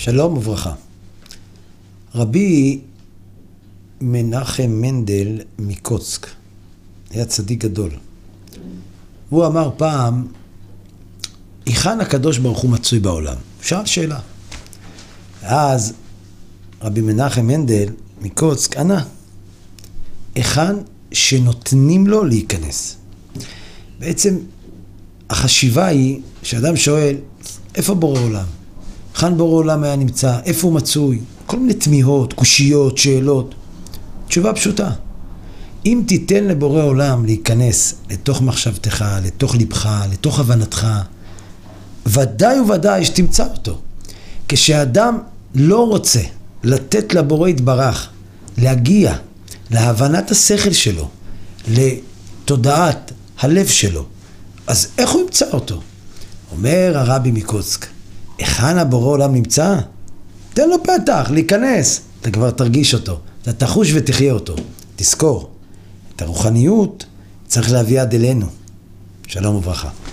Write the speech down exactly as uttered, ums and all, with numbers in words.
שלום וברכה. רבי מנחם מנדל מקוצק היה צדיק גדול. הוא אמר פעם, היכן הקדוש ברוך הוא מצוי בעולם? שאל שאלה. אז רבי מנחם מנדל מקוצק ענה, היכן שנותנים לו להיכנס. בעצם החשיבה היא שאדם שואל, איפה בורא עולם? היכן בורא עולם היה נמצא? איפה הוא מצוי? כל מיני תמיהות, קושיות, שאלות. תשובה פשוטה. אם תיתן לבורא עולם להיכנס לתוך מחשבתך, לתוך לבך, לתוך הבנתך, ודאי וודאי שתמצא אותו. כשאדם לא רוצה לתת לבורא יתברך, להגיע להבנת השכל שלו, לתודעת הלב שלו, אז איך הוא ימצא אותו? אומר הרבי מקוצק, היכן הבורא עולם נמצא? תן לו פתח, להיכנס. אתה כבר תרגיש אותו, אתה תחוש ותחיה אותו. תזכור, את הרוחניות צריך להביא עד אלינו. שלום וברכה.